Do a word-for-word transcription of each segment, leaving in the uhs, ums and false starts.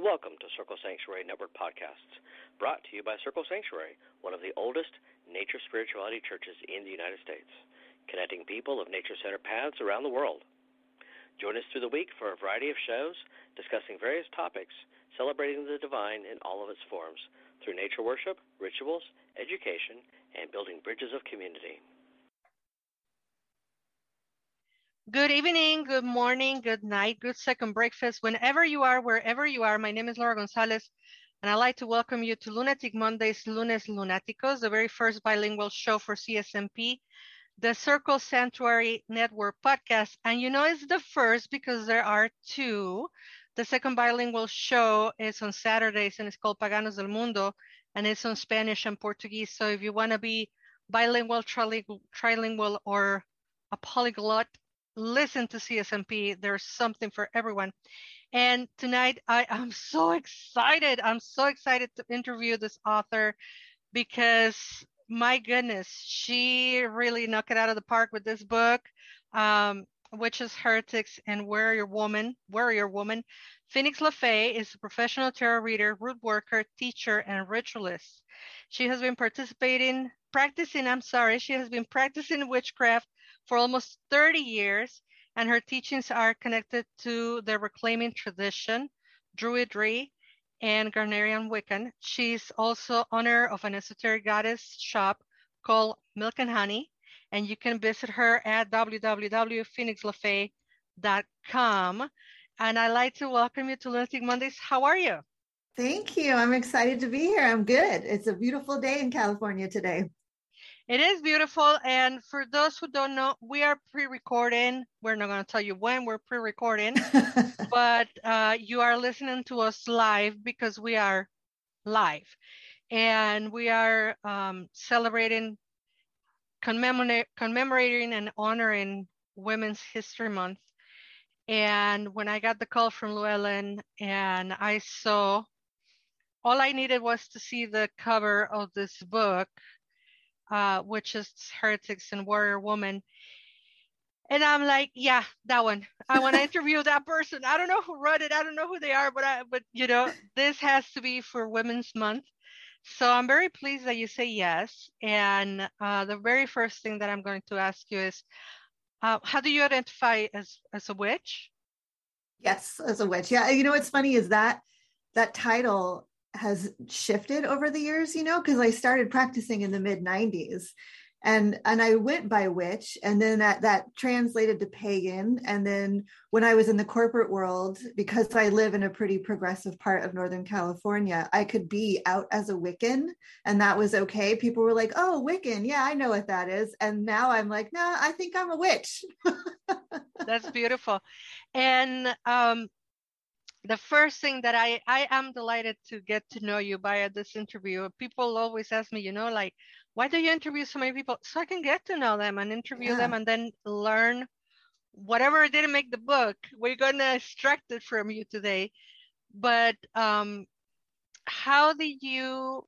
Welcome to Circle Sanctuary Network Podcasts, brought to you by Circle Sanctuary, one of the oldest nature spirituality churches in the United States, connecting people of nature-centered paths around the world. Join us through the week for a variety of shows discussing various topics, celebrating the divine in all of its forms, through nature worship, rituals, education, and building bridges of community. Good evening, good morning, good night, good second breakfast, whenever you are, wherever you are. My name is Laura Gonzalez, and I'd like to welcome you to Lunatic Mondays, Lunes Lunáticos, the very first bilingual show for C S M P, the Circle Sanctuary Network podcast. And you know it's the first because there are two. The second bilingual show is on Saturdays, and it's called Paganos del Mundo, and it's on Spanish and Portuguese. So if you want to be bilingual, trilingual, trilingual, or a polyglot, listen to C S M P. There's something for everyone. And tonight I am so excited. I'm so excited to interview this author because my goodness, she really knocked it out of the park with this book, um, Witches, Heretics, and Warrior Woman. Warrior Woman. Phoenix LaFaye is a professional tarot reader, root worker, teacher, and ritualist. She has been participating, practicing, I'm sorry, she has been practicing witchcraft for almost thirty years, and her teachings are connected to the reclaiming tradition, Druidry, and Garnerian Wiccan. She's also owner of an esoteric goddess shop called Milk and Honey, and you can visit her at w w w dot phoenix lafaye dot com. And I'd like to welcome you to Lunatic Mondays. How are you? Thank you. I'm excited to be here. I'm good. It's a beautiful day in California today. It is beautiful, and for those who don't know, we are pre-recording. We're not going to tell you when we're pre-recording, but uh, you are listening to us live because we are live, and we are um, celebrating, commemorate, commemorating, and honoring Women's History Month. And when I got the call from Llewellyn, and I saw, all I needed was to see the cover of this book, Uh, Witches, Heretics, and Warrior Woman. And I'm like, yeah, that one. I want to interview that person. I don't know who wrote it. I don't know who they are, but I, but you know, this has to be for Women's Month. So I'm very pleased that you say yes. And uh, the very first thing that I'm going to ask you is, uh, how do you identify as, as a witch? Yes, as a witch. Yeah. You know, what's funny is that that title has shifted over the years, you know, because I started practicing in the mid nineties, and and I went by witch, and then that that translated to pagan. And then when I was in the corporate world, because I live in a pretty progressive part of Northern California, I could be out as a Wiccan, and that was okay. People were like, oh, Wiccan, yeah, I know what that is. And now I'm like, no, nah, I think I'm a witch. That's beautiful. And um the first thing that I, I am delighted to get to know you via this interview. People always ask me, you know, like, why do you interview so many people? So I can get to know them and interview Yeah. them and then learn whatever didn't make the book. We're going to extract it from you today. But um, how did you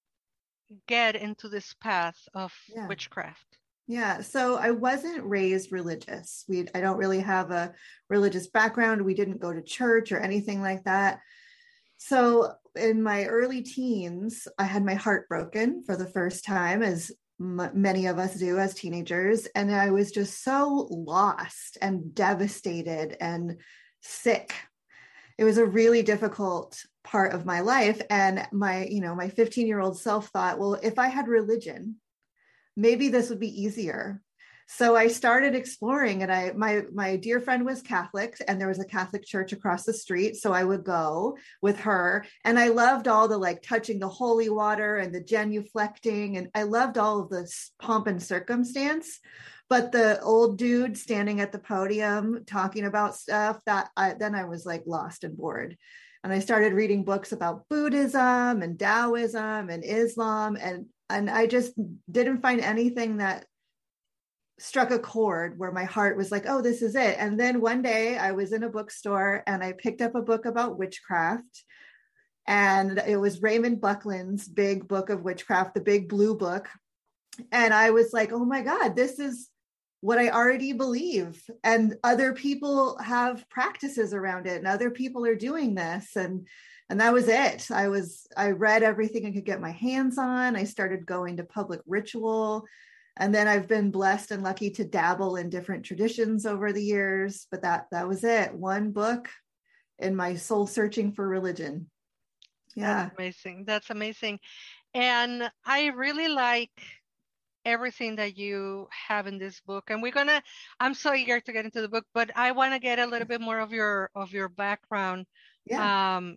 get into this path of Yeah. witchcraft? Yeah, so I wasn't raised religious. We, I don't really have a religious background. We didn't go to church or anything like that. So in my early teens, I had my heart broken for the first time, as m- many of us do as teenagers. And I was just so lost and devastated and sick. It was a really difficult part of my life. And my, you know, my fifteen-year-old self thought, well, if I had religion, maybe this would be easier. So I started exploring, and I, my, my dear friend was Catholic, and there was a Catholic church across the street. So I would go with her, and I loved all the like touching the holy water and the genuflecting. And I loved all of this pomp and circumstance, but the old dude standing at the podium talking about stuff that I, then I was like lost and bored. And I started reading books about Buddhism and Taoism and Islam. And And I just didn't find anything that struck a chord where my heart was like, oh, this is it. And then one day I was in a bookstore and I picked up a book about witchcraft. And it was Raymond Buckland's big book of witchcraft, the big blue book. And I was like, oh my God, this is what I already believe, and other people have practices around it, and other people are doing this. And, and that was it. I was, I read everything I could get my hands on. I started going to public ritual. And then I've been blessed and lucky to dabble in different traditions over the years, but that, that was it. One book in my soul searching for religion. Yeah. That's amazing. That's amazing. And I really like everything that you have in this book. And we're gonna, I'm so eager to get into the book, but I want to get a little bit more of your of your background. Yeah. Um,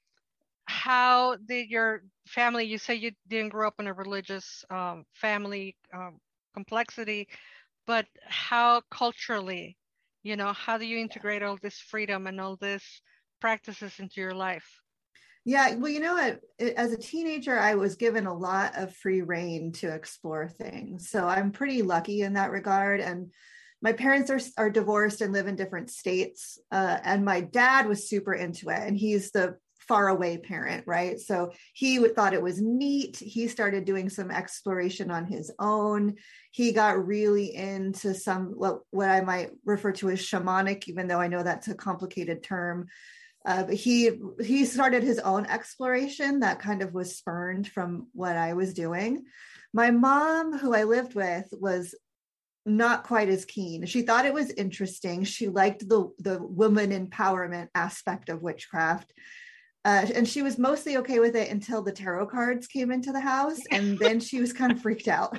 how did your family, you say you didn't grow up in a religious um, family um, complexity, but how culturally, you know, how do you integrate all this freedom and all this practices into your life? Yeah, well, you know what? As a teenager, I was given a lot of free reign to explore things. So I'm pretty lucky in that regard. And my parents are, are divorced and live in different states. Uh, and my dad was super into it. And he's the far away parent, right? So he thought it was neat. He started doing some exploration on his own. He got really into some, what, what I might refer to as shamanic, even though I know that's a complicated term. Uh, but he he started his own exploration that kind of was spurned from what I was doing. My mom, who I lived with, was not quite as keen. She thought it was interesting. She liked the, the woman empowerment aspect of witchcraft. Uh, and she was mostly okay with it until the tarot cards came into the house. And then she was kind of freaked out.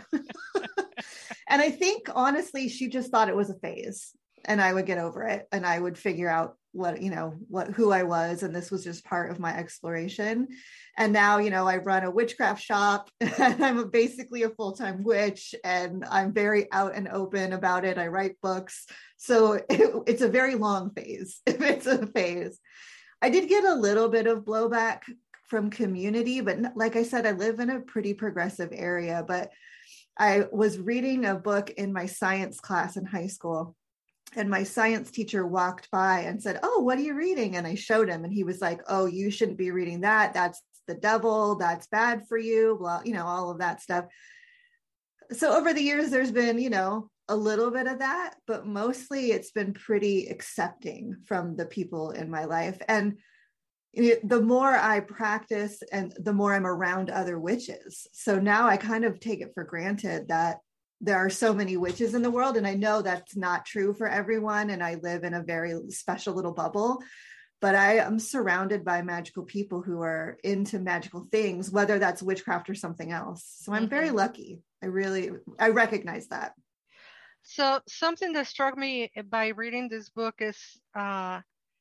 And I think, honestly, she just thought it was a phase and I would get over it and I would figure out what, you know, what, who I was. And this was just part of my exploration. And now, you know, I run a witchcraft shop and I'm basically a full-time witch and I'm very out and open about it. I write books. So it, it's a very long phase. If it's a phase. I did get a little bit of blowback from community, but like I said, I live in a pretty progressive area, but I was reading a book in my science class in high school. And my science teacher walked by and said, "Oh, what are you reading?" And I showed him and he was like, "Oh, you shouldn't be reading that. That's the devil. That's bad for you." Blah, you know, all of that stuff. So over the years, there's been, you know, a little bit of that, but mostly it's been pretty accepting from the people in my life. And it, the more I practice and the more I'm around other witches. So now I kind of take it for granted that there are so many witches in the world. And I know that's not true for everyone. And I live in a very special little bubble, but I am surrounded by magical people who are into magical things, whether that's witchcraft or something else. So I'm mm-hmm. very lucky. I really, I recognize that. So something that struck me by reading this book is uh,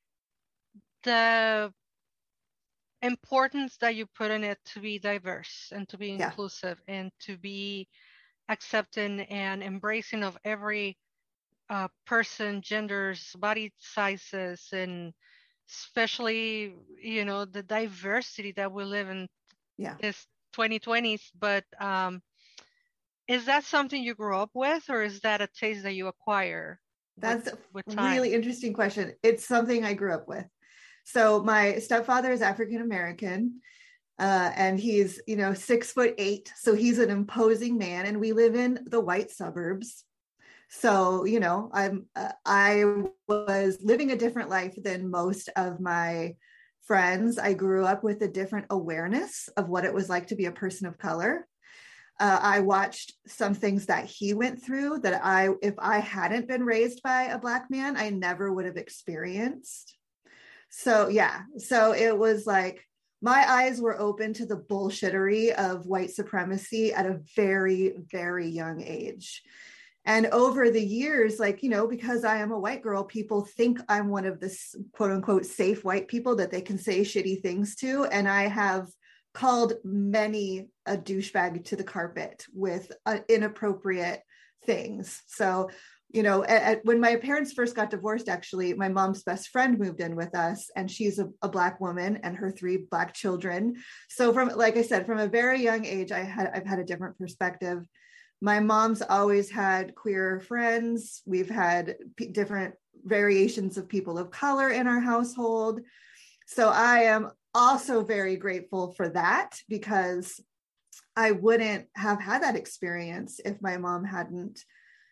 the importance that you put in it to be diverse and to be yeah. inclusive and to be accepting and embracing of every uh, person, genders, body sizes, and especially, you know, the diversity that we live in yeah. this twenty twenties. But um, is that something you grew up with, or is that a taste that you acquire? That's with, with a really interesting question. It's something I grew up with. So my stepfather is African American. Uh, and he's, you know, six foot eight. So he's an imposing man and we live in the white suburbs. So, you know, I'm, uh, I was living a different life than most of my friends. I grew up with a different awareness of what it was like to be a person of color. Uh, I watched some things that he went through that I, if I hadn't been raised by a Black man, I never would have experienced. So, yeah. So it was like, my eyes were open to the bullshittery of white supremacy at a very, very young age. And over the years, like, you know, because I am a white girl, people think I'm one of the quote unquote safe white people that they can say shitty things to. And I have called many a douchebag to the carpet with uh, inappropriate things. So, you know, at, at, when my parents first got divorced, actually, my mom's best friend moved in with us and she's a, a Black woman and her three Black children. So from, like I said, from a very young age, I had, I've had a different perspective. My mom's always had queer friends. We've had p- different variations of people of color in our household. So I am also very grateful for that because I wouldn't have had that experience if my mom hadn't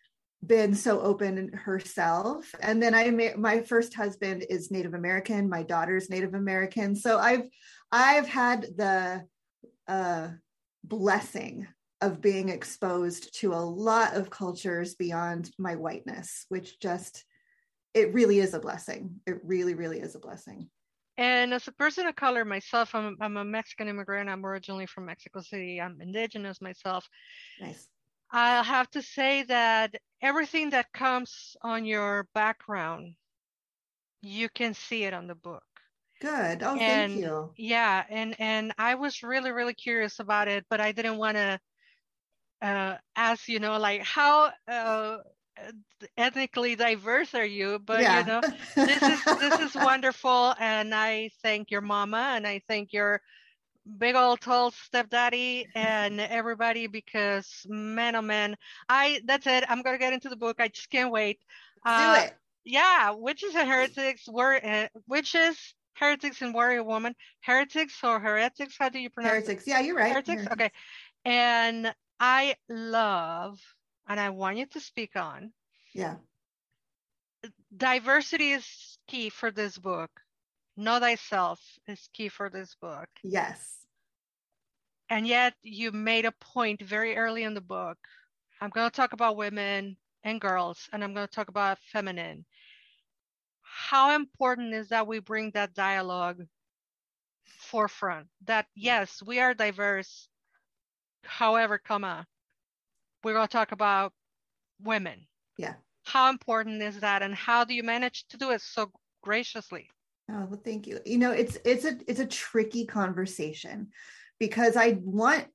been so open herself. And then I ma- my first husband is Native American, my daughter's Native American. So I've I've had the uh, blessing of being exposed to a lot of cultures beyond my whiteness, which just, it really is a blessing. It really, really is a blessing. And as a person of color myself, I'm, I'm a Mexican immigrant. I'm originally from Mexico City. I'm indigenous myself. Nice. I'll have to say that everything that comes on your background, you can see it on the book. Good. Oh, and thank you. Yeah, and and I was really, really curious about it, but I didn't want to uh, ask, you know, like how uh, ethnically diverse are you? But Yeah. you know, this is this is wonderful, and I thank your mama, and I thank your big old tall stepdaddy and everybody, because man, oh man, I that's it. I'm gonna get into the book. I just can't wait. Uh, Do it. Yeah, Witches and Heretics were uh, witches, heretics, and warrior woman. Heretics or heretics? How do you pronounce heretics? it? Yeah, you're right. Heretics. Heretics. Okay, and I love, and I want you to speak on. Yeah. Diversity is key for this book. Know thyself is key for this book. Yes. And yet you made a point very early in the book. I'm going to talk about women and girls, and I'm going to talk about feminine. How important is that we bring that dialogue forefront? That yes, we are diverse. However, comma, we're going to talk about women. Yeah. How important is that, and how do you manage to do it so graciously? Oh, well, thank you. You know, it's it's a it's a tricky conversation, because I want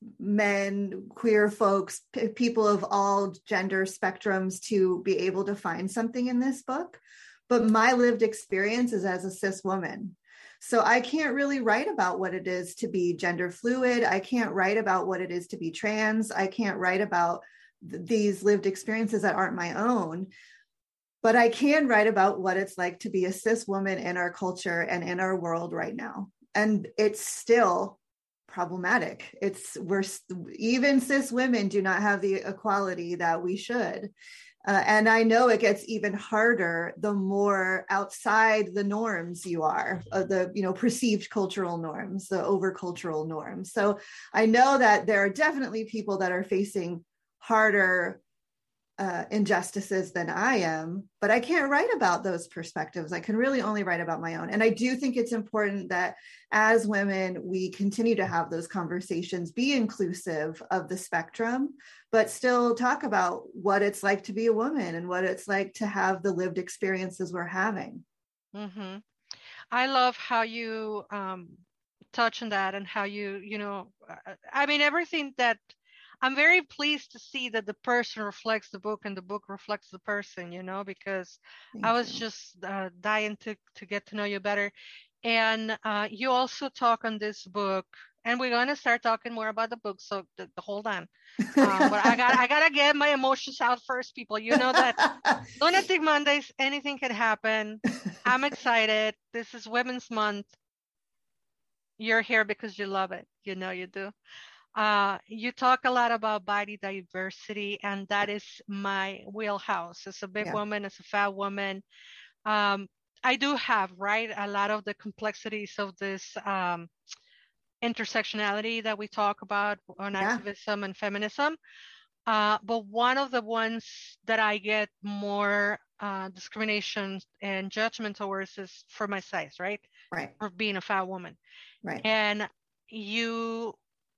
men, queer folks, p- people of all gender spectrums to be able to find something in this book. But my lived experience is as a cis woman. So I can't really write about what it is to be gender fluid. I can't write about what it is to be trans. I can't write about th- these lived experiences that aren't my own. But I can write about what it's like to be a cis woman in our culture and in our world right now. And it's still problematic. It's we're even cis women do not have the equality that we should. Uh, and I know it gets even harder the more outside the norms you are, uh, the you know perceived cultural norms, the overcultural norms. So I know that there are definitely people that are facing harder uh, injustices than I am, but I can't write about those perspectives. I can really only write about my own. And I do think it's important that as women, we continue to have those conversations, be inclusive of the spectrum, but still talk about what it's like to be a woman and what it's like to have the lived experiences we're having. Mm-hmm. I love how you um, touch on that, and how you, you know, I mean, everything that I'm very pleased to see that the person reflects the book and the book reflects the person, you know, because Thank I was you. just uh, dying to, to get to know you better. And uh, you also talk on this book, and we're going to start talking more about the book. So th- hold on. Um, but I got I got to get my emotions out first, people. You know that Lunatic Mondays, anything can happen. I'm excited. This is Women's Month. You're here because you love it. You know you do. Uh, you talk a lot about body diversity, and that is my wheelhouse. As a big Yeah. woman, as a fat woman, um, I do have, right, a lot of the complexities of this um, intersectionality that we talk about on Yeah. activism and feminism. Uh, but one of the ones that I get more uh, discrimination and judgment towards is for my size, right? Right. For being a fat woman. Right. And you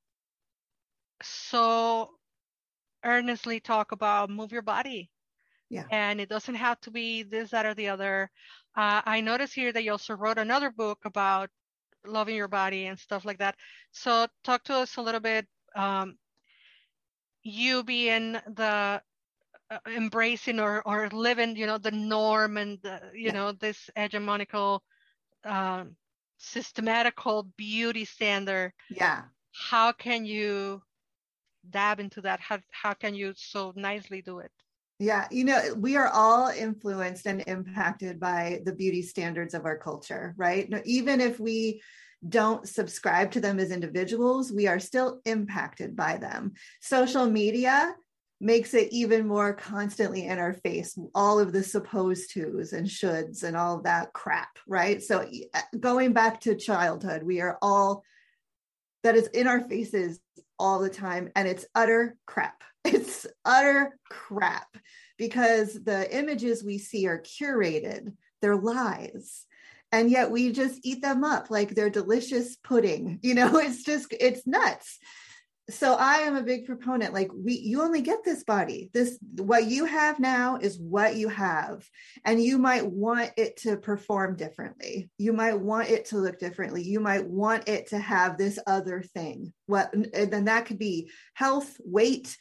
so earnestly talk about move your body. Yeah. And it doesn't have to be this, that, or the other. Uh, I noticed here that you also wrote another book about loving your body and stuff like that. So talk to us a little bit. Um, you being the uh, embracing or, or living, you know, the norm and, the, you yeah. know, this hegemonical, um, systematical beauty standard. Yeah. How can you dab into that? How, how can you so nicely do it? Yeah, you know, we are all influenced and impacted by the beauty standards of our culture, right? Even if we don't subscribe to them as individuals, we are still impacted by them. Social media makes it even more constantly in our face, all of the supposed tos and shoulds and all of that crap, right? So going back to childhood, we are all, that is in our faces all the time, and it's utter crap. It's utter crap, because the images we see are curated, they're lies. And yet we just eat them up like they're delicious pudding. You know, it's just, it's nuts. So I am a big proponent, like we, you only get this body. This, what you have now is what you have. And you might want it to perform differently. You might want it to look differently. You might want it to have this other thing. What, and then that could be health, weight,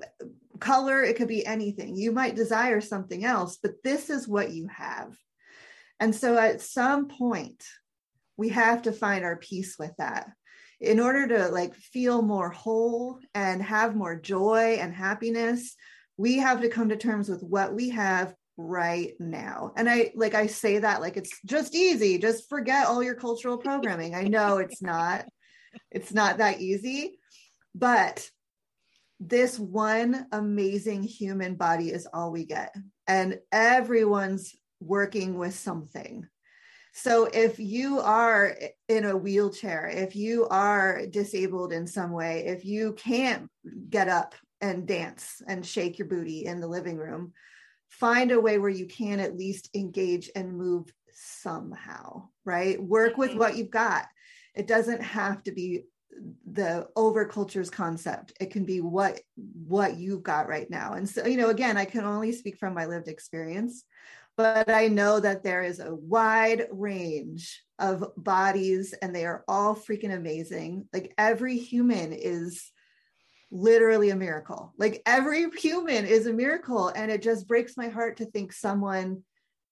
color. It could be anything. You might desire something else, but this is what you have. And so at some point, we have to find our peace with that. In order to like feel more whole and have more joy and happiness, we have to come to terms with what we have right now. And I like, I say that like it's just easy, just forget all your cultural programming. I know it's not, it's not that easy, but this one amazing human body is all we get. And everyone's working with something. So if you are in a wheelchair, if you are disabled in some way, if you can't get up and dance and shake your booty in the living room, find a way where you can at least engage and move somehow, right? Work with what you've got. It doesn't have to be the over culture's concept. It can be what, what you've got right now. And so, you know, again, I can only speak from my lived experience. But I know that there is a wide range of bodies and they are all freaking amazing. Like every human is literally a miracle. Like every human is a miracle. And it just breaks my heart to think someone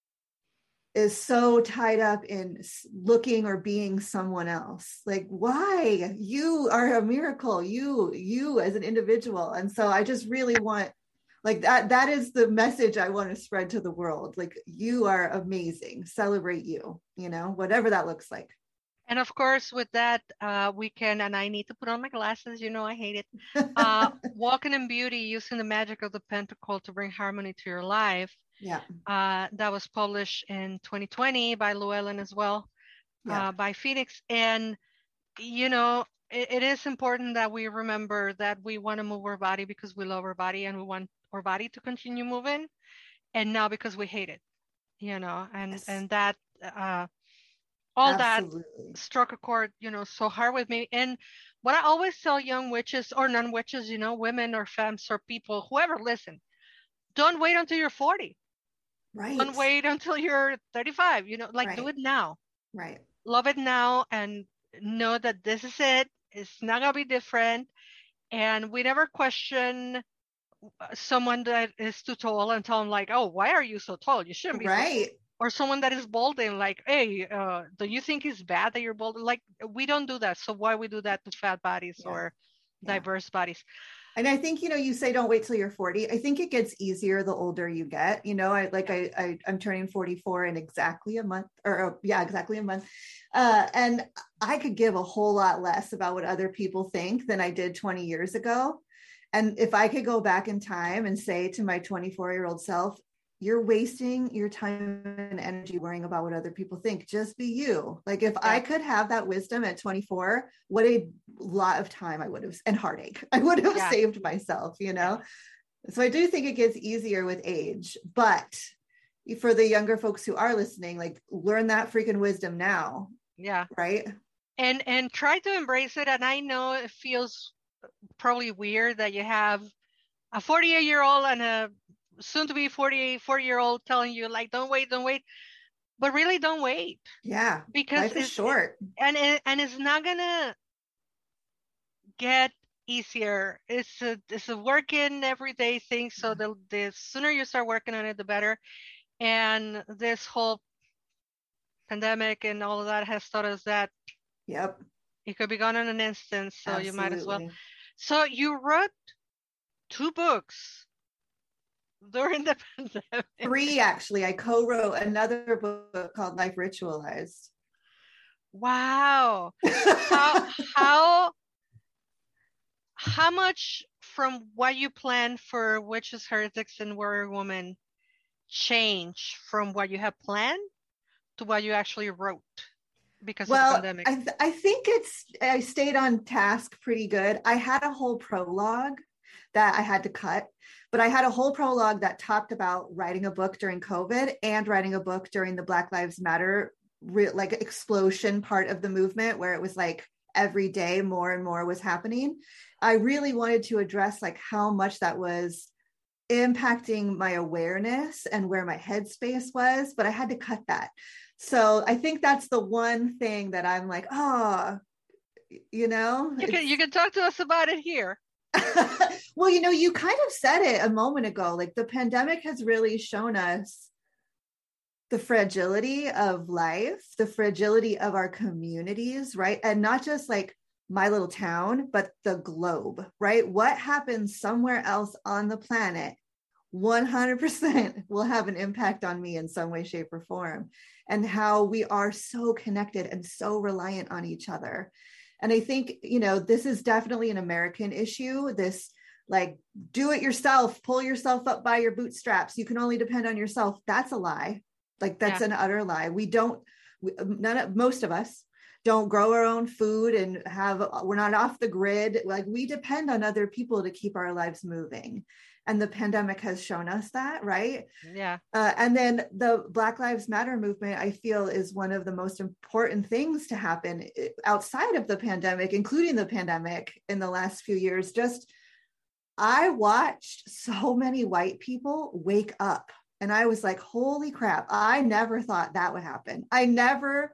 is so tied up in looking or being someone else. Like, why? You are a miracle, you, you as an individual. And so I just really want Like that, that is the message I want to spread to the world. Like you are amazing. Celebrate you, you know, whatever that looks like. And of course, with that, uh, we can, and I need to put on my glasses, you know, I hate it. Uh, Walking in Beauty, Using the Magic of the Pentacle to Bring Harmony to Your Life. Yeah. Uh, that was published in twenty twenty by Llewellyn as well, yeah. uh, by Phoenix. And, you know, it, it is important that we remember that we want to move our body because we love our body and we want our body to continue moving, and not because we hate it, you know, and yes. and that uh all Absolutely. That struck a chord, you know, so hard with me. And what I always tell young witches or non-witches, you know, women or femmes or people, whoever listen, don't wait until you're forty, right? Don't wait until you're thirty-five, you know, like right. Do it now, right? Love it now and know that this is it. It's not gonna be different. And we never question someone that is too tall and tell them like, oh, why are you so tall? You shouldn't be right. So or someone that is balding, like, hey, uh, do you think it's bad that you're balding? Like, we don't do that. So why we do that to fat bodies yeah. or yeah. diverse bodies? And I think, you know, you say don't wait till you're forty. I think it gets easier the older you get. You know, I like I, I I'm turning forty-four in exactly a month, or uh, yeah, exactly a month. Uh, and I could give a whole lot less about what other people think than I did twenty years ago. And if I could go back in time and say to my twenty-four year old self, you're wasting your time and energy worrying about what other people think, just be you. Like if yeah. I could have that wisdom at twenty-four, what a lot of time I would have, and heartache, I would have yeah. saved myself, you know? Yeah. So I do think it gets easier with age, but for the younger folks who are listening, like learn that freaking wisdom now. Yeah. Right. And, and try to embrace it. And I know it feels probably weird that you have a forty-eight year old and a soon to be forty-eight, forty year old telling you like, don't wait, don't wait, but really don't wait. Yeah. Because life is it's short. And, and, and it's not gonna get easier. It's a, it's a working everyday thing. So the, the sooner you start working on it, the better. And this whole pandemic and all of that has taught us that yep. it could be gone in an instant. So Absolutely. You might as well. So you wrote two books during the pandemic. Three, actually. I co-wrote another book called Life Ritualized. Wow. how, how, how much from what you planned for Witches, Heretics, and Warrior Woman change from what you have planned to what you actually wrote because well, of the pandemic? I, th- I think it's, I stayed on task pretty good. I had a whole prologue that I had to cut, but I had a whole prologue that talked about writing a book during COVID and writing a book during the Black Lives Matter, re- like explosion part of the movement, where it was like every day more and more was happening. I really wanted to address like how much that was impacting my awareness and where my headspace was, but I had to cut that. So I think that's the one thing that I'm like, oh, you know, You can you can talk to us about it here. Well, you know, you kind of said it a moment ago, like the pandemic has really shown us the fragility of life, the fragility of our communities, right? And not just like my little town, but the globe, right? What happens somewhere else on the planet one hundred percent will have an impact on me in some way, shape, or form, and how we are so connected and so reliant on each other. And I think, you know, this is definitely an American issue. This like, do it yourself, pull yourself up by your bootstraps. You can only depend on yourself. That's a lie. Like, that's yeah. an utter lie. We don't, we, none of, most of us don't grow our own food and have, we're not off the grid. Like, we depend on other people to keep our lives moving. And the pandemic has shown us that, right? Yeah. Uh, and then the Black Lives Matter movement, I feel, is one of the most important things to happen outside of the pandemic, including the pandemic in the last few years. Just, I watched so many white people wake up, and I was like, holy crap, I never thought that would happen. I never,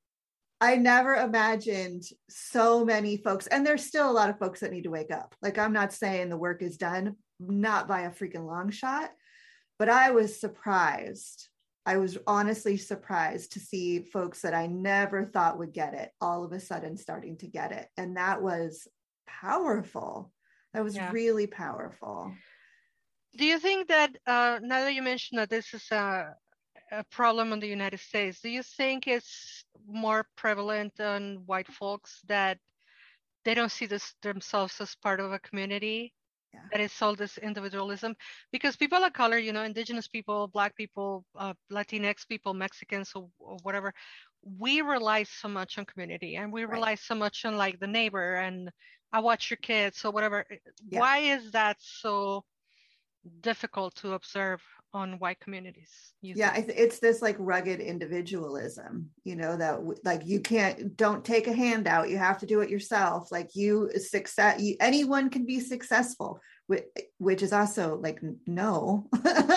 I never imagined so many folks, and there's still a lot of folks that need to wake up. Like, I'm not saying the work is done, not by a freaking long shot, but I was surprised. I was honestly surprised to see folks that I never thought would get it all of a sudden starting to get it. And that was powerful. That was yeah. really powerful. Do you think that, uh, now that you mentioned that this is a, a problem in the United States, do you think it's more prevalent on white folks that they don't see this themselves as part of a community? Yeah. That is all this individualism? Because people of color, you know, indigenous people, Black people, uh, Latinx people, Mexicans, or, or whatever, we rely so much on community, and we right. rely so much on like the neighbor and I watch your kids or whatever. Yeah. Why is that so difficult to observe on white communities? Yeah, I th- it's this like rugged individualism, you know, that w- like you can't, don't take a handout. You have to do it yourself. Like you success, you, anyone can be successful, which, which is also like, no,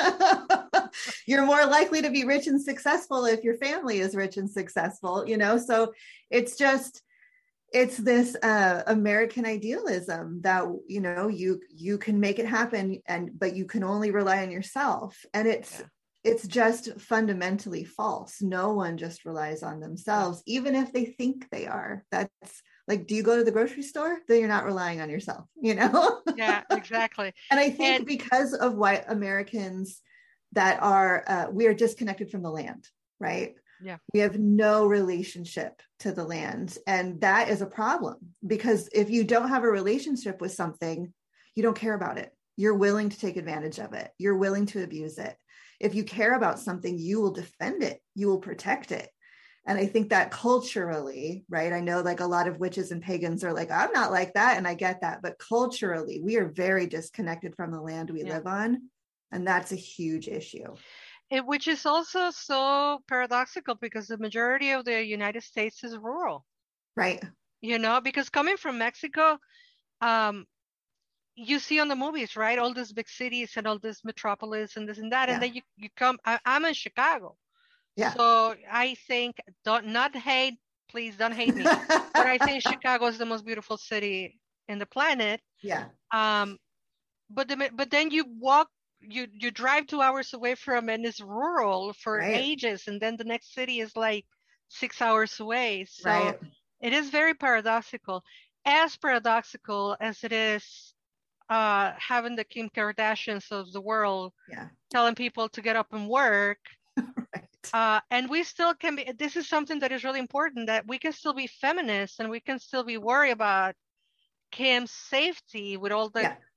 you're more likely to be rich and successful if your family is rich and successful, you know? So it's just, it's this uh, American idealism that, you know, you, you can make it happen, and, but you can only rely on yourself. And it's, yeah. it's just fundamentally false. No one just relies on themselves, even if they think they are. That's like, do you go to the grocery store? Then you're not relying on yourself, you know? Yeah, exactly. And I think and- because of white Americans that are, uh, we are disconnected from the land, right? Yeah. We have no relationship to the land. And that is a problem, because if you don't have a relationship with something, you don't care about it. You're willing to take advantage of it. You're willing to abuse it. If you care about something, you will defend it. You will protect it. And I think that culturally, right? I know like a lot of witches and pagans are like, I'm not like that. And I get that. But culturally, we are very disconnected from the land we yeah. live on. And that's a huge issue. It, which is also so paradoxical, because the majority of the United States is rural. Right. You know, because coming from Mexico, um, you see on the movies, right? All these big cities and all this metropolis and this and that. Yeah. And then you, you come, I, I'm in Chicago. Yeah. So I think, don't not hate, please don't hate me. But I think Chicago is the most beautiful city in the planet. Yeah. Um, but the, but then you walk, you you drive two hours away from, and it's rural for right. ages, and then the next city is like six hours away. So right. it is very paradoxical. As paradoxical as it is uh having the Kim Kardashians of the world yeah. telling people to get up and work. Right. Uh and we still can be, this is something that is really important, that we can still be feminists and we can still be worried about Kim's safety with all the yeah.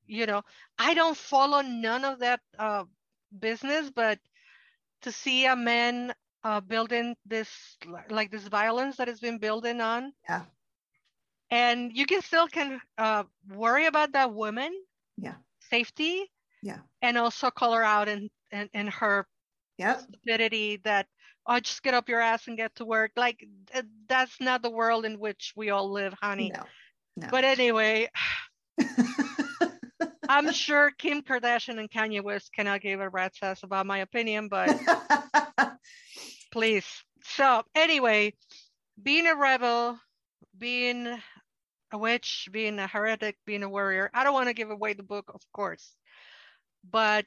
you know, I don't follow none of that uh, business, but to see a man uh, building this, like this violence that has been building on. Yeah. And you can still can uh, worry about that woman. Yeah. Safety. Yeah. And also call her out in, in, in her yep. stupidity that, oh, just get up your ass and get to work. Like, that's not the world in which we all live, honey. No. No. But anyway, I'm sure Kim Kardashian and Kanye West cannot give a rat's ass about my opinion, but please. So anyway, being a rebel, being a witch, being a heretic, being a warrior. I don't want to give away the book, of course, but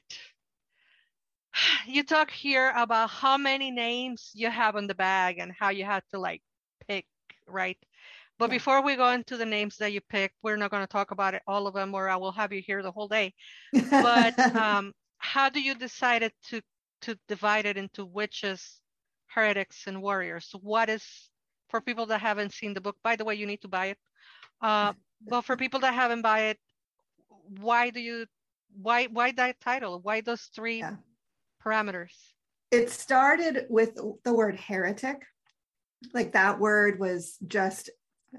you talk here about how many names you have on the bag and how you have to like pick, right? But yeah. Before we go into the names that you pick, we're not going to talk about it, all of them, or I will have you here the whole day. But um, how do you decide to to divide it into witches, heretics, and warriors? What is, for people that haven't seen the book, by the way, you need to buy it. Uh, but for people that haven't buy it, why do you, why why that title? Why those three yeah. parameters? It started with the word heretic. Like that word was just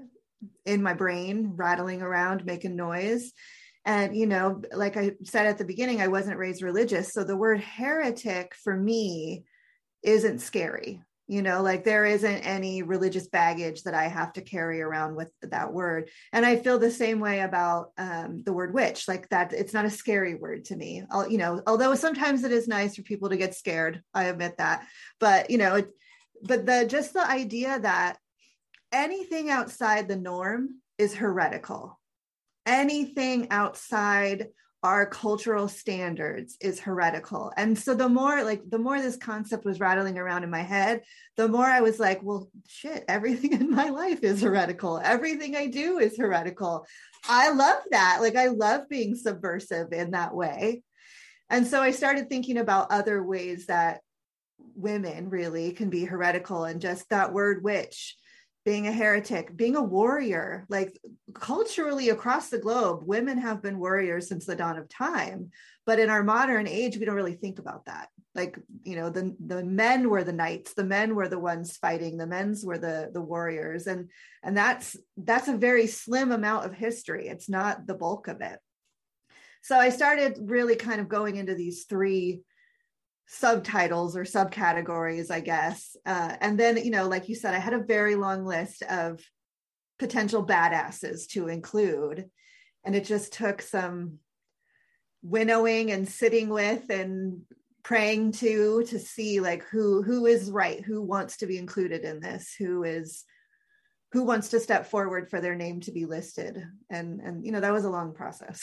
in my brain, rattling around, making noise. And, you know, like I said at the beginning, I wasn't raised religious. So the word heretic for me isn't scary. You know, like there isn't any religious baggage that I have to carry around with that word. And I feel the same way about um, the word witch, like that. It's not a scary word to me. I'll, you know, although sometimes it is nice for people to get scared. I admit that. But, you know, it, but the just the idea that anything outside the norm is heretical. Anything outside our cultural standards is heretical. And so the more like the more this concept was rattling around in my head, the more I was like, well, shit, everything in my life is heretical. Everything I do is heretical. I love that. Like I love being subversive in that way. And so I started thinking about other ways that women really can be heretical, and just that word witch, being a heretic, being a warrior. Like culturally across the globe, women have been warriors since the dawn of time. But in our modern age, we don't really think about that. Like, you know, the, the men were the knights, the men were the ones fighting, the men's were the, the warriors. And, and that's, that's a very slim amount of history. It's not the bulk of it. So I started really kind of going into these three subtitles or subcategories, I guess. Uh, and then, you know, like you said, I had a very long list of potential badasses to include. And it just took some winnowing and sitting with and praying to, to see like who, who is right, who wants to be included in this, who is, who wants to step forward for their name to be listed. And, and, you know, that was a long process.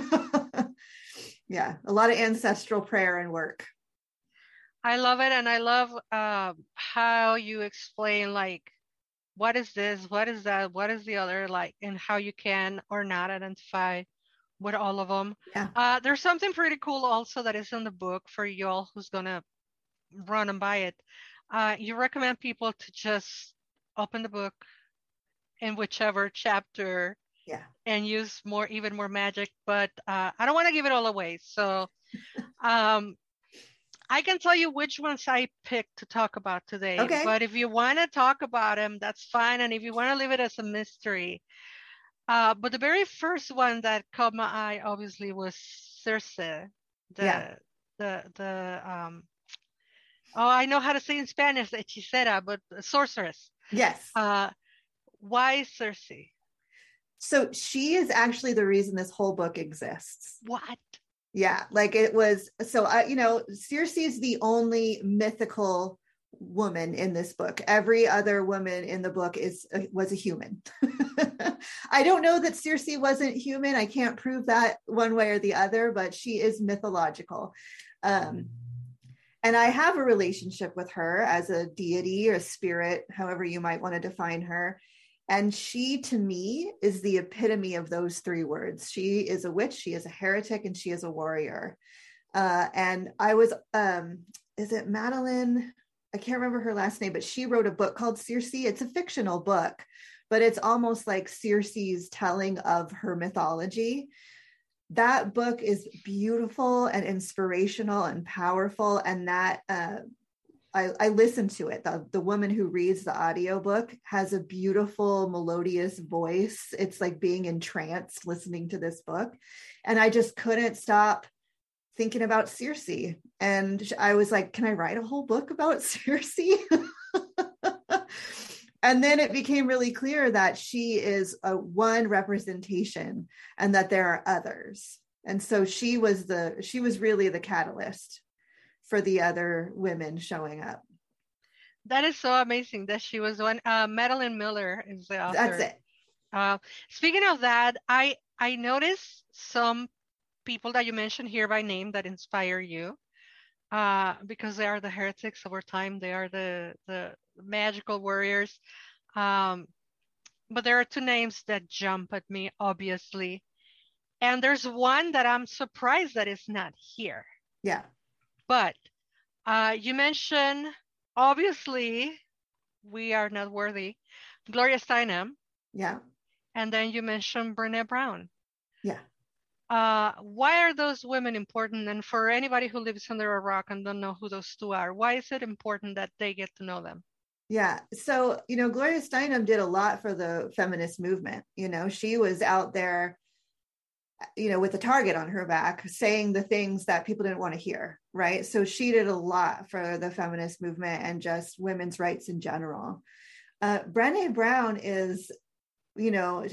Yeah. A lot of ancestral prayer and work. I love it. And I love uh, how you explain, like, what is this? What is that? What is the other? Like, and how you can or not identify with all of them. Yeah. Uh, there's something pretty cool also that is in the book for y'all who's going to run and buy it. Uh, you recommend people to just open the book in whichever chapter yeah. and use more, even more magic. But uh, I don't want to give it all away. So, um, I can tell you which ones I picked to talk about today, okay. But if you want to talk about them, that's fine. And if you want to leave it as a mystery, uh, but the very first one that caught my eye, obviously, was Circe, the, yeah. the, the, um, oh, I know how to say in Spanish, hechicera, but sorceress. Yes. Uh, why Circe? So she is actually the reason this whole book exists. What? Yeah, like it was, so, uh, you know, Circe is the only mythical woman in this book. Every other woman in the book is uh, was a human. I don't know that Circe wasn't human. I can't prove that one way or the other, but she is mythological. Um, and I have a relationship with her as a deity or a spirit, however you might want to define her. And she, to me, is the epitome of those three words. She is a witch, she is a heretic, and she is a warrior. Uh, and I was, um, is it Madeline? I can't remember her last name, but she wrote a book called Circe. It's a fictional book, but it's almost like Circe's telling of her mythology. that book is beautiful and inspirational and powerful. And that uh, I, I listened to it. The, the woman who reads the audiobook has a beautiful, melodious voice. It's like being entranced listening to this book. And I just couldn't stop thinking about Circe. And I was like, can I write a whole book about Circe? And then it became really clear that she is a one representation and that there are others. And so she was the, she was really the catalyst for the other women showing up. That is so amazing that she was one. Uh, Madeline Miller is the author. That's it. Uh, speaking of that, I I noticed some people that you mentioned here by name that inspire you, uh, because they are the heretics of our time. They are the the magical warriors. Um, but there are two names that jump at me, obviously, and there's one that I'm surprised that is not here. Yeah. But uh, you mentioned, obviously, we are not worthy, Gloria Steinem. Yeah. And then you mentioned Brené Brown. Yeah. Uh, why are those women important? And for anybody who lives under a rock and don't know who those two are, why is it important that they get to know them? Yeah. So, you know, Gloria Steinem did a lot for the feminist movement. You know, she was out there, you know, with a target on her back, saying the things that people didn't want to hear, right? So she did a lot for the feminist movement and just women's rights in general. Uh, Brené Brown is, you know,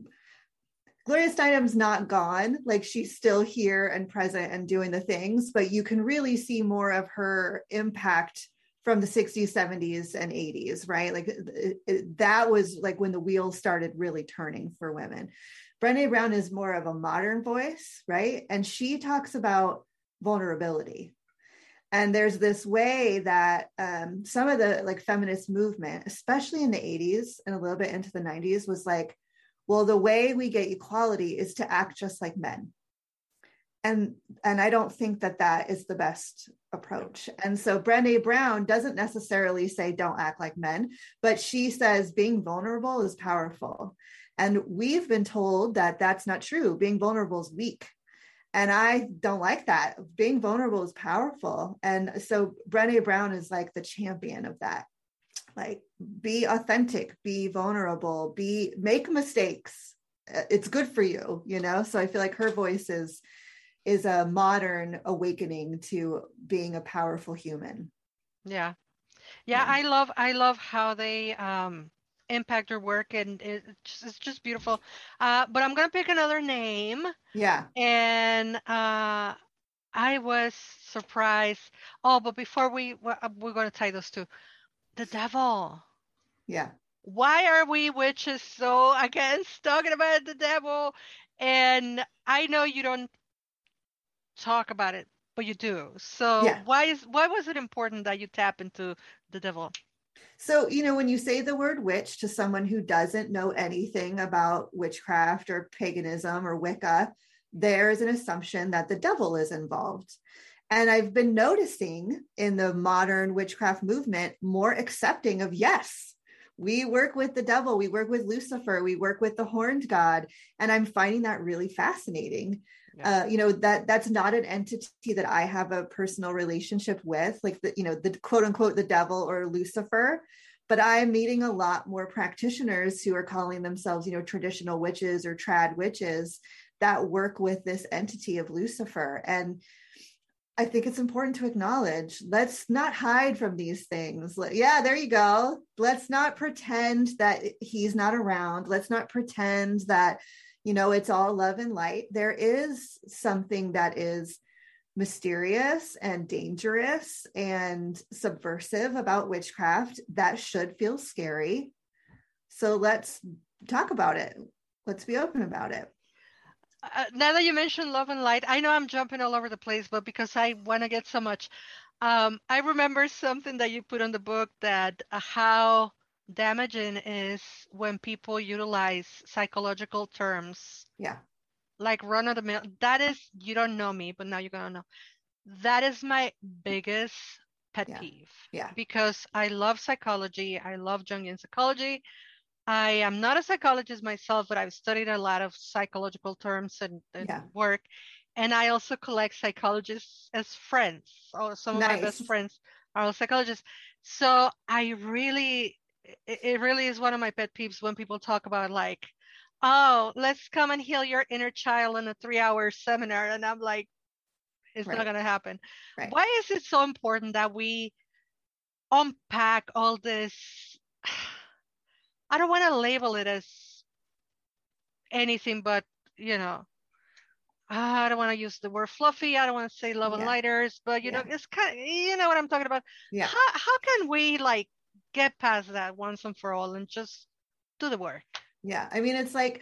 Gloria Steinem's not gone. Like, she's still here and present and doing the things, but you can really see more of her impact from the sixties, seventies, and eighties, right? Like it, it, that was like when the wheels started really turning for women. Brené Brown is more of a modern voice, right? And she talks about vulnerability. And there's this way that um, some of the like feminist movement, especially in the eighties and a little bit into the nineties, was like, well, the way we get equality is to act just like men. And, and I don't think that that is the best approach. And so Brené Brown doesn't necessarily say don't act like men, but she says being vulnerable is powerful. And we've been told that that's not true. Being vulnerable is weak. And I don't like that. Being vulnerable is powerful. And so Brené Brown is like the champion of that. Like, be authentic, be vulnerable, be make mistakes. It's good for you, you know? So I feel like her voice is, is a modern awakening to being a powerful human. Yeah. Yeah. yeah. I love, I love how they, um, impact her work, and it, it's, just, it's just beautiful. Uh, but I'm gonna pick another name. Yeah. And uh, I was surprised. Oh, but before we we're gonna tie those two, the devil. Yeah. Why are we witches so against talking about the devil? And I know you don't talk about it, but you do. So yeah. why is why was it important that you tap into the devil? So, you know, when you say the word witch to someone who doesn't know anything about witchcraft or paganism or Wicca, there's an assumption that the devil is involved. And I've been noticing in the modern witchcraft movement more accepting of, yes, we work with the devil, we work with Lucifer, we work with the horned god. And I'm finding that really fascinating. Yeah. Uh, you know, that that's not an entity that I have a personal relationship with, like the, you know, the quote unquote, the devil or Lucifer, but I'm meeting a lot more practitioners who are calling themselves, you know, traditional witches or trad witches that work with this entity of Lucifer. And I think it's important to acknowledge, let's not hide from these things. Yeah, there you go. Let's not pretend that he's not around. Let's not pretend that, you know, it's all love and light. There is something that is mysterious and dangerous and subversive about witchcraft that should feel scary. So let's talk about it. Let's be open about it. Uh, now that you mentioned love and light, I know I'm jumping all over the place, but because I want to get so much, um, I remember something that you put on the book that uh, how damaging is when people utilize psychological terms. Yeah. Like run of the mill. That is, you don't know me, but now you're going to know. That is my biggest pet yeah. peeve. Yeah. Because I love psychology. I love Jungian psychology. I am not a psychologist myself, but I've studied a lot of psychological terms and, and Yeah. work. And I also collect psychologists as friends. Or some of Nice. my best friends are all psychologists. So I really, it, it really is one of my pet peeves when people talk about like, oh, let's come and heal your inner child in a three hour seminar. And I'm like, it's Right. not going to happen. Right. Why is it so important that we unpack all this? I don't want to label it as anything but, you know, I don't want to use the word fluffy. I don't want to say love and Yeah. lighters, but you Yeah. know, it's kind of, you know what I'm talking about. Yeah. How how can we like get past that once and for all and just do the work? Yeah. I mean, it's like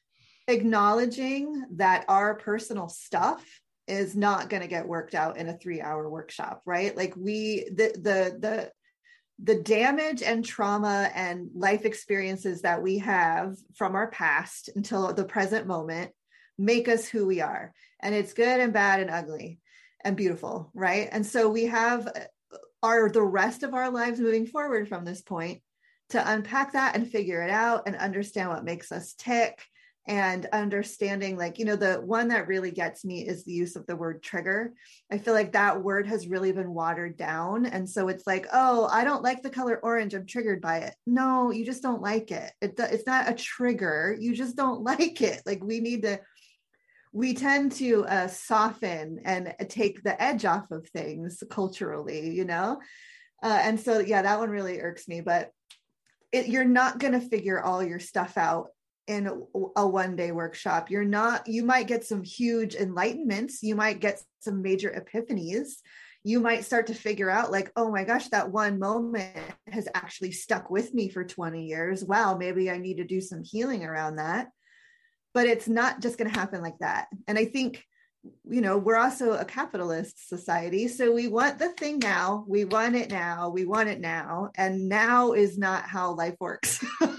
acknowledging that our personal stuff is not going to get worked out in a three hour workshop, right? Like we, the, the, the, the damage and trauma and life experiences that we have from our past until the present moment make us who we are. And it's good and bad and ugly and beautiful, right? And so we have our, the rest of our lives moving forward from this point to unpack that and figure it out and understand what makes us tick. And understanding, like, you know, the one that really gets me is the use of the word trigger. I feel like that word has really been watered down. And so it's like, oh, I don't like the color orange. I'm triggered by it. No, you just don't like it. it it's not a trigger. You just don't like it. Like we need to, we tend to uh, soften and take the edge off of things culturally, you know? Uh, and so, yeah, that one really irks me, but it, you're not going to figure all your stuff out in a one day workshop. You're not, you might get some huge enlightenments. You might get some major epiphanies. You might start to figure out like, oh my gosh, that one moment has actually stuck with me for twenty years. Wow, maybe I need to do some healing around that. But it's not just going to happen like that. And I think, you know, we're also a capitalist society. So we want the thing now, we want it now, we want it now. And now is not how life works.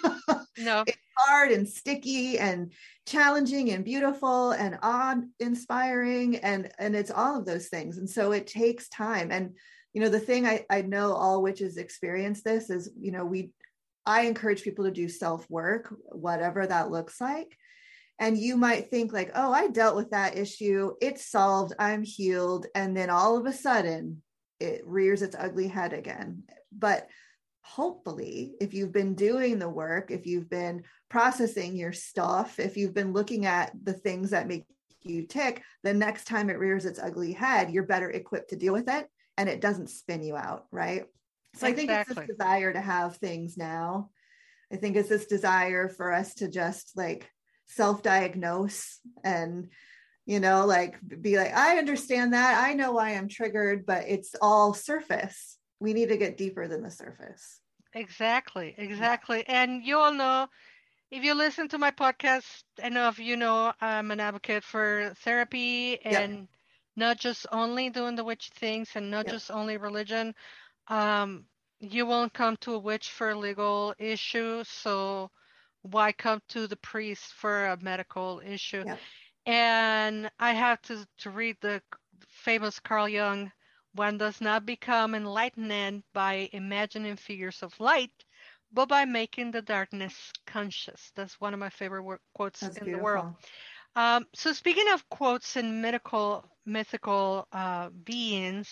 No. It's hard and sticky and challenging and beautiful and awe-inspiring. And, and it's all of those things. And so it takes time. And, you know, the thing I, I know all witches experience this is, you know, we, I encourage people to do self-work, whatever that looks like. And you might think like, oh, I dealt with that issue. It's solved. I'm healed. And then all of a sudden it rears its ugly head again. But hopefully, if you've been doing the work, if you've been processing your stuff, if you've been looking at the things that make you tick, the next time it rears its ugly head, you're better equipped to deal with it and it doesn't spin you out, right? So exactly. I think it's this desire to have things now. I think it's this desire for us to just like self-diagnose and, you know, like be like, I understand that. I know why I'm triggered, but it's all surface. We need to get deeper than the surface. Exactly, exactly. Yeah. And you all know, if you listen to my podcast enough, you know I'm an advocate for therapy and yep. not just only doing the witch things and not yep. just only religion. Um, you won't come to a witch for a legal issue, so why come to the priest for a medical issue? Yep. And I have to, to read the famous Carl Jung, one does not become enlightened by imagining figures of light, but by making the darkness conscious. That's one of my favorite word, quotes That's in beautiful. The world. Um, so speaking of quotes and mythical, mythical uh, beings,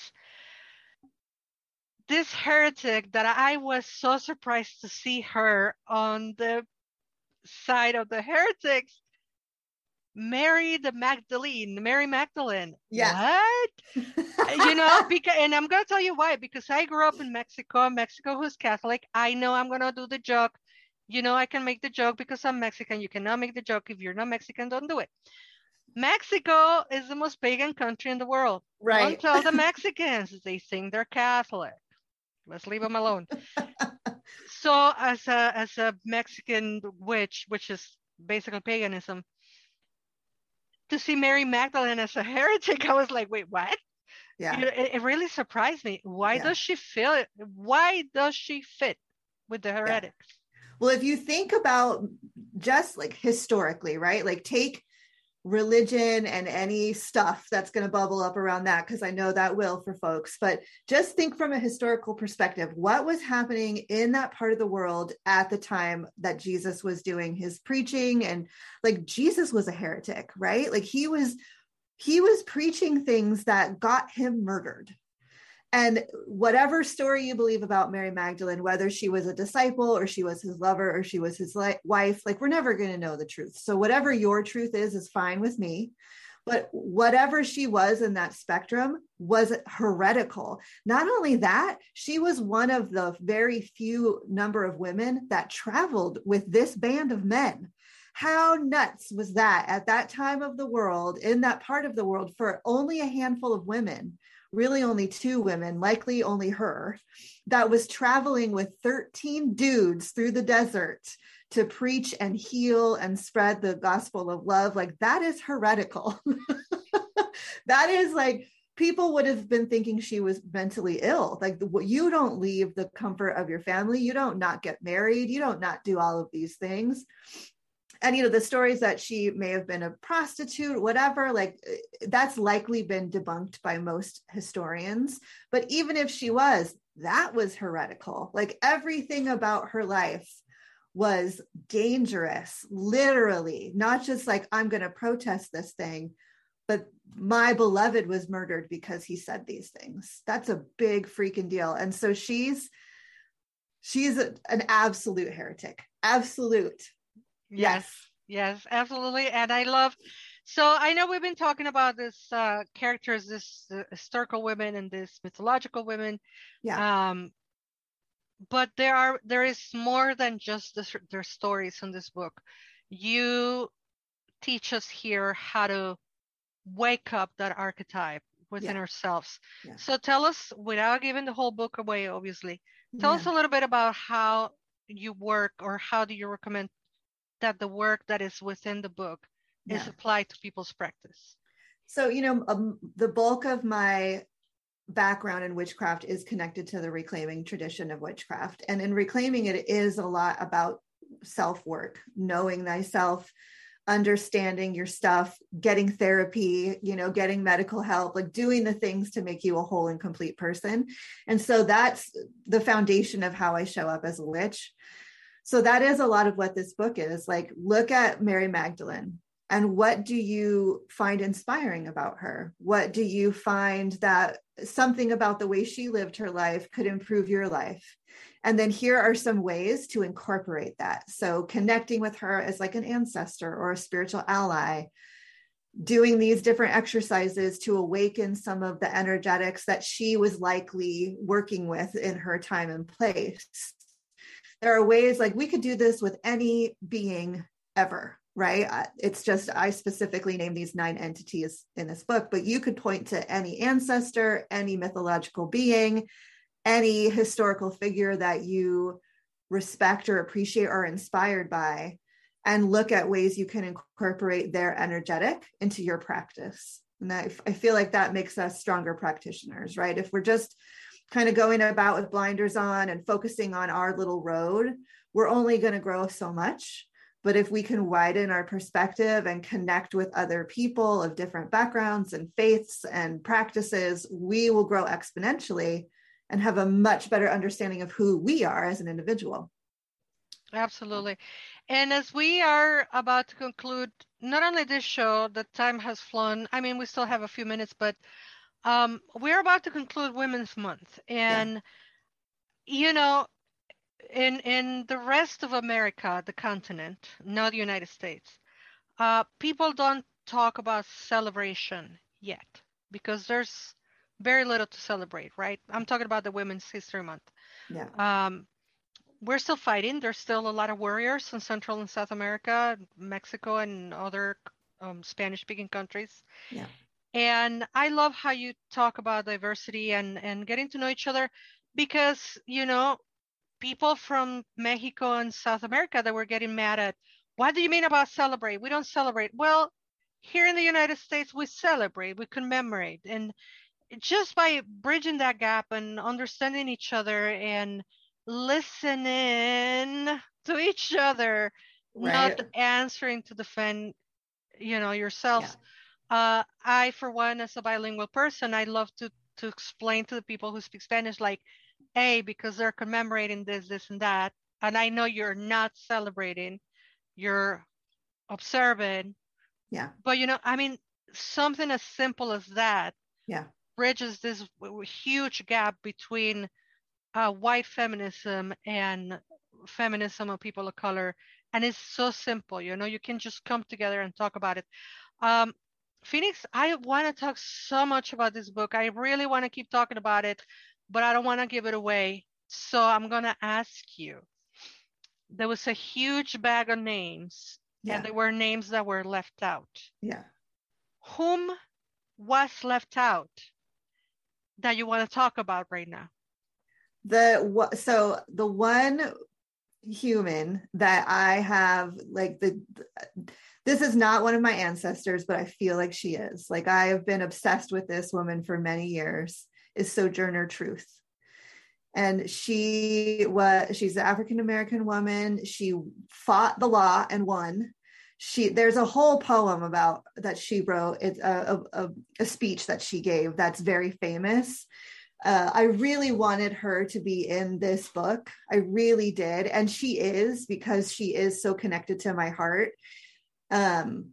this heretic that I was so surprised to see her on the side of the heretics, Mary the Magdalene, Mary Magdalene. Yeah. What? You know, because, and I'm going to tell you why, because I grew up in Mexico, Mexico who's Catholic. I know I'm going to do the joke. You know, I can make the joke because I'm Mexican. You cannot make the joke. If you're not Mexican, don't do it. Mexico is the most pagan country in the world. Right. Don't tell the Mexicans. They think they're Catholic. Let's leave them alone. So as a, as a Mexican witch, which is basically paganism, to see Mary Magdalene as a heretic, I was like, wait, what? Yeah. It, it really surprised me. Why yeah. does she feel it? Why does she fit with the heretics? Yeah. Well, if you think about just like historically, right? Like take religion and any stuff that's going to bubble up around that, because I know that will for folks. But just think from a historical perspective, what was happening in that part of the world at the time that Jesus was doing his preaching? And like, Jesus was a heretic, right? Like he was, he was preaching things that got him murdered. And whatever story you believe about Mary Magdalene, whether she was a disciple or she was his lover or she was his li- wife, like we're never going to know the truth. So whatever your truth is, is fine with me. But whatever she was in that spectrum was heretical. Not only that, she was one of the very few number of women that traveled with this band of men. How nuts was that at that time of the world, in that part of the world, for only a handful of women, really only two women, likely only her, that was traveling with thirteen dudes through the desert to preach and heal and spread the gospel of love? Like, that is heretical. That is like, people would have been thinking she was mentally ill. Like, you don't leave the comfort of your family. You don't not get married. You don't not do all of these things. And, you know, the stories that she may have been a prostitute, whatever, like that's likely been debunked by most historians. But even if she was, that was heretical. Like, everything about her life was dangerous, literally, not just like, I'm going to protest this thing, but my beloved was murdered because he said these things. That's a big freaking deal. And so she's, she's a, an absolute heretic, absolute. Yes, yes, absolutely. And I love, so I know we've been talking about this uh, characters, this uh, historical women and this mythological women. Yeah. Um, but there are, there is more than just this, their stories in this book. You teach us here how to wake up that archetype within Yeah. ourselves. Yeah. So tell us, without giving the whole book away, obviously, tell Yeah. us a little bit about how you work, or how do you recommend that the work that is within the book Yeah. is applied to people's practice? So, you know, um, the bulk of my background in witchcraft is connected to the reclaiming tradition of witchcraft. And in reclaiming, it is a lot about self-work, knowing thyself, understanding your stuff, getting therapy, you know, getting medical help, like doing the things to make you a whole and complete person. And so that's the foundation of how I show up as a witch. So that is a lot of what this book is. Like, look at Mary Magdalene, and what do you find inspiring about her? What do you find that something about the way she lived her life could improve your life? And then here are some ways to incorporate that. So connecting with her as like an ancestor or a spiritual ally, doing these different exercises to awaken some of the energetics that she was likely working with in her time and place. There are ways, like, we could do this with any being ever, right? It's just, I specifically named these nine entities in this book, but you could point to any ancestor, any mythological being, any historical figure that you respect or appreciate or are inspired by, and look at ways you can incorporate their energetic into your practice. And I, I feel like that makes us stronger practitioners, right? If we're just kind of going about with blinders on and focusing on our little road, we're only going to grow so much. But if we can widen our perspective and connect with other people of different backgrounds and faiths and practices, we will grow exponentially and have a much better understanding of who we are as an individual. Absolutely. And as we are about to conclude, not only this show, the time has flown. I mean, we still have a few minutes, but um, we're about to conclude Women's Month. And, yeah. you know, in in the rest of America, the continent, not the United States, uh, people don't talk about celebration yet because there's very little to celebrate, right? I'm talking about the Women's History Month. Yeah. Um, we're still fighting. There's still a lot of warriors in Central and South America, Mexico, and other um, Spanish-speaking countries. Yeah. And I love how you talk about diversity and, and getting to know each other, because, you know, people from Mexico and South America that were getting mad at, what do you mean about celebrate? We don't celebrate. Well, here in the United States, we celebrate, we commemorate. And just by bridging that gap and understanding each other and listening to each other, right. not answering to defend you know, yourselves. Yeah. Uh, I, for one, as a bilingual person, I love to to explain to the people who speak Spanish, like, hey, because they're commemorating this, this, and that, and I know you're not celebrating, you're observing. Yeah. But, you know, I mean, something as simple as that. Yeah. Bridges this huge gap between uh, white feminism and feminism of people of color. And it's so simple, you know, you can just come together and talk about it. Um, Phoenix, I want to talk so much about this book. I really want to keep talking about it, but I don't want to give it away. So I'm going to ask you, there was a huge bag of names, yeah. and there were names that were left out. Yeah. Whom was left out that you want to talk about right now? The so the one human that I have, like, the this is not one of my ancestors, but I feel like she is. Like, I have been obsessed with this woman for many years, is Sojourner Truth. And she was she's an African-American woman. She fought the law and won. She there's a whole poem about that she wrote. It's a, a, a speech that she gave that's very famous. Uh, I really wanted her to be in this book. I really did. And she is, because she is so connected to my heart. Um,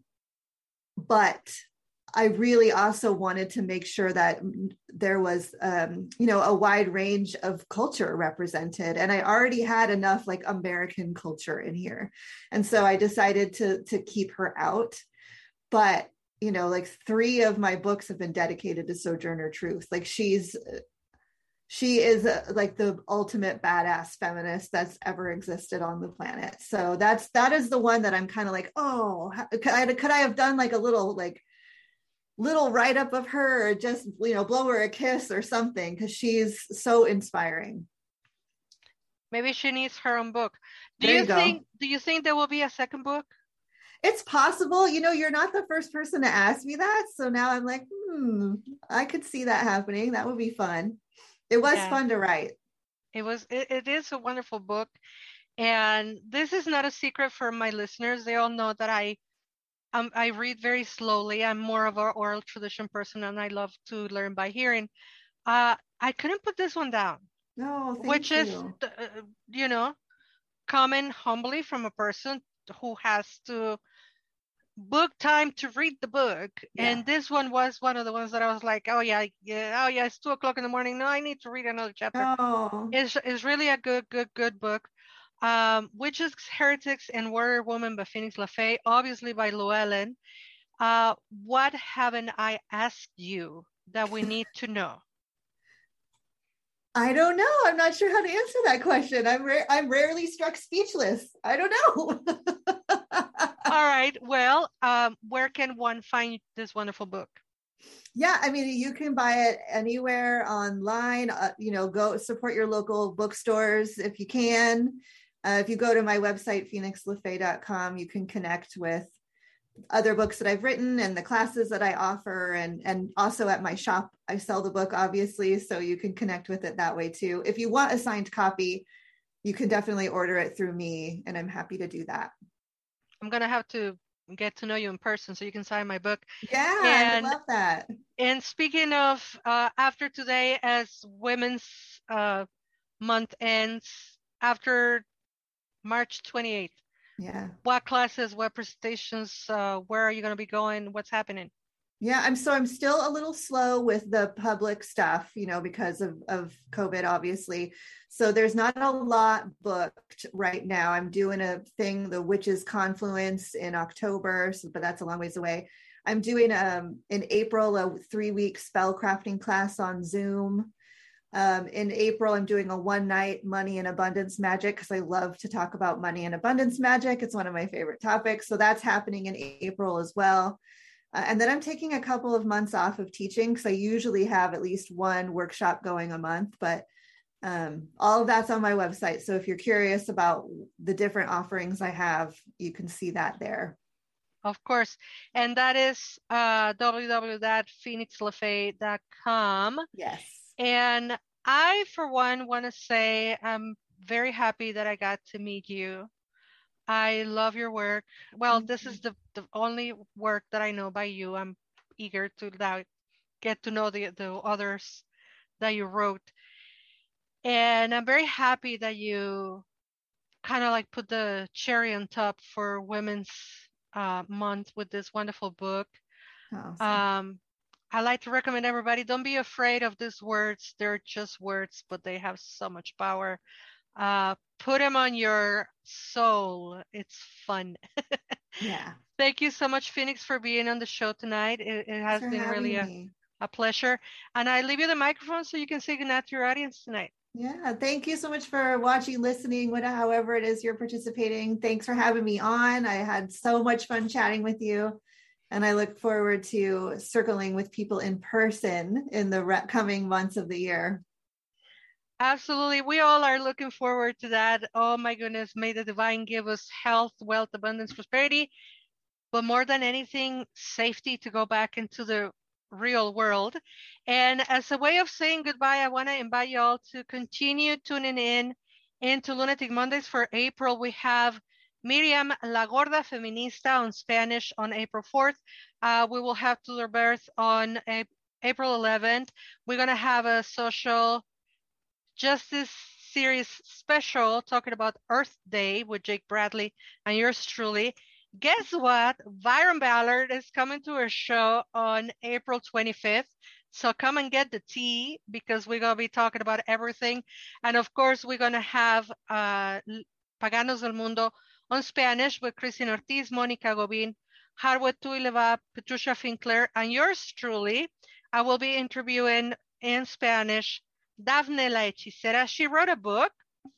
but I really also wanted to make sure that there was, um, you know, a wide range of culture represented. And I already had enough like American culture in here. And so I decided to, to keep her out. But, you know, like three of my books have been dedicated to Sojourner Truth. Like she's, she is uh, like the ultimate badass feminist that's ever existed on the planet. So that's, that is the one that I'm kind of like, oh, could I, could I have done like a little, like, little write-up of her, or just, you know, blow her a kiss or something, because she's so inspiring. Maybe she needs her own book. Do there you, you think do you think there will be a second book? It's possible. You know, you're not the first person to ask me that, so now I'm like, hmm, I could see that happening. That would be fun. It was yeah. fun to write. It was it, it is a wonderful book, and this is not a secret for my listeners. They all know that I Um, I read very slowly. I'm more of an oral tradition person, and I love to learn by hearing. Uh, I couldn't put this one down. No, thank which you. is, uh, you know, coming humbly from a person who has to book time to read the book. Yeah. And this one was one of the ones that I was like, oh yeah, yeah, oh yeah, it's two o'clock in the morning. No, I need to read another chapter. Oh. It's, it's really a good, good, good book. Um, Witches, Heretics, and Warrior Woman by Phoenix LaFaye, obviously by Llewellyn. Uh, what haven't I asked you that we need to know? I don't know. I'm not sure how to answer that question. I'm ra- I'm rarely struck speechless. I don't know. All right. Well, um, where can one find this wonderful book? Yeah, I mean, you can buy it anywhere online. Uh, you know, go support your local bookstores if you can. Uh, if you go to my website, phoenix lafay dot com, you can connect with other books that I've written and the classes that I offer. And, and also at my shop, I sell the book, obviously, so you can connect with it that way too. If you want a signed copy, you can definitely order it through me, and I'm happy to do that. I'm going to have to get to know you in person so you can sign my book. Yeah, and, I love that. And speaking of, uh, after today, as Women's uh, Month ends, after March twenty-eighth. Yeah. What classes, what presentations, uh, where are you going to be going? What's happening? Yeah, I'm so I'm still a little slow with the public stuff, you know, because of, of COVID, obviously. So there's not a lot booked right now. I'm doing a thing, the Witches Confluence in October, so, but that's a long ways away. I'm doing um, in April a three-week spell crafting class on Zoom. Um, in April, I'm doing a one night money and abundance magic, because I love to talk about money and abundance magic. It's one of my favorite topics. So that's happening in April as well. Uh, and then I'm taking a couple of months off of teaching, because I usually have at least one workshop going a month, but um, all of that's on my website. So if you're curious about the different offerings I have, you can see that there. Of course. And that is uh, w w w dot phoenix lafay dot com. Yes. And I, for one, want to say I'm very happy that I got to meet you. I love your work. Well, Thank this you. is the, the only work that I know by you. I'm eager to now get to know the, the others that you wrote. And I'm very happy that you kind of like put the cherry on top for Women's uh, Month with this wonderful book. Awesome. Um, I like to recommend everybody, don't be afraid of these words. They're just words, but they have so much power. Uh, put them on your soul. It's fun. Yeah. Thank you so much, Phoenix, for being on the show tonight. It, it Thanks has for been really having a, me. a pleasure. And I leave you the microphone so you can say goodnight to your audience tonight. Yeah, thank you so much for watching, listening, whatever, however it is you're participating. Thanks for having me on. I had so much fun chatting with you, and I look forward to circling with people in person in the re- coming months of the year. Absolutely. We all are looking forward to that. Oh my goodness. May the divine give us health, wealth, abundance, prosperity, but more than anything, safety to go back into the real world. And as a way of saying goodbye, I want to invite you all to continue tuning in into Lunatic Mondays for April. We have Miriam La Gorda Feminista on Spanish on April fourth. Uh, we will have To Their Birth on a- April eleventh. We're going to have a social justice series special talking about Earth Day with Jake Bradley and yours truly. Guess what? Byron Ballard is coming to our show on April twenty-fifth. So come and get the tea because we're going to be talking about everything. And of course, we're going to have uh, Paganos del Mundo on Spanish with Christine Ortiz, Monica Gobin, Harwood Tuileva, Patricia Finkler, and yours truly. I will be interviewing in Spanish Daphne La Hechicera. She wrote a book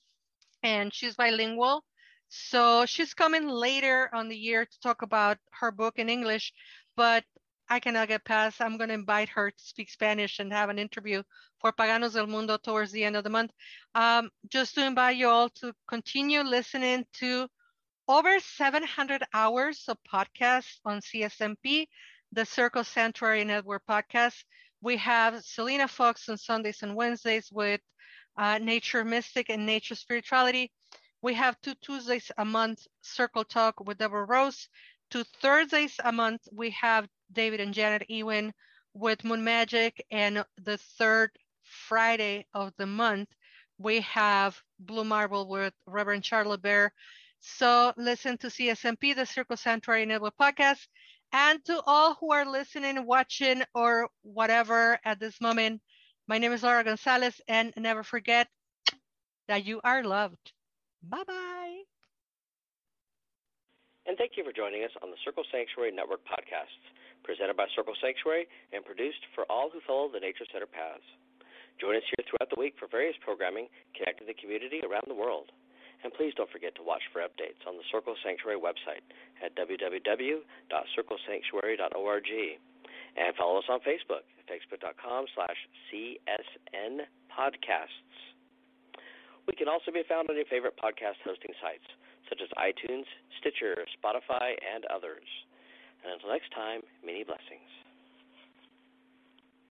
and she's bilingual. So she's coming later on the year to talk about her book in English, but I cannot get past. I'm going to invite her to speak Spanish and have an interview for Paganos del Mundo towards the end of the month. Um, just to invite you all to continue listening to over seven hundred hours of podcasts on C S M P, the Circle Sanctuary Network podcast. We have Selena Fox on Sundays and Wednesdays with uh, Nature Mystic and Nature Spirituality. We have two Tuesdays a month Circle Talk with Deborah Rose. Two Thursdays a month, we have David and Janet Ewing with Moon Magic. And the third Friday of the month, we have Blue Marble with Reverend Charlotte Bear. So listen to C S M P, the Circle Sanctuary Network podcast. And to all who are listening, watching, or whatever at this moment, my name is Laura Gonzalez, and never forget that you are loved. Bye-bye. And thank you for joining us on the Circle Sanctuary Network podcasts, presented by Circle Sanctuary and produced for all who follow the Nature Center paths. Join us here throughout the week for various programming connecting the community around the world. And please don't forget to watch for updates on the Circle Sanctuary website at w w w dot circle sanctuary dot org. And follow us on Facebook at facebook.com slash CSN podcasts. We can also be found on your favorite podcast hosting sites, such as iTunes, Stitcher, Spotify, and others. And until next time, many blessings.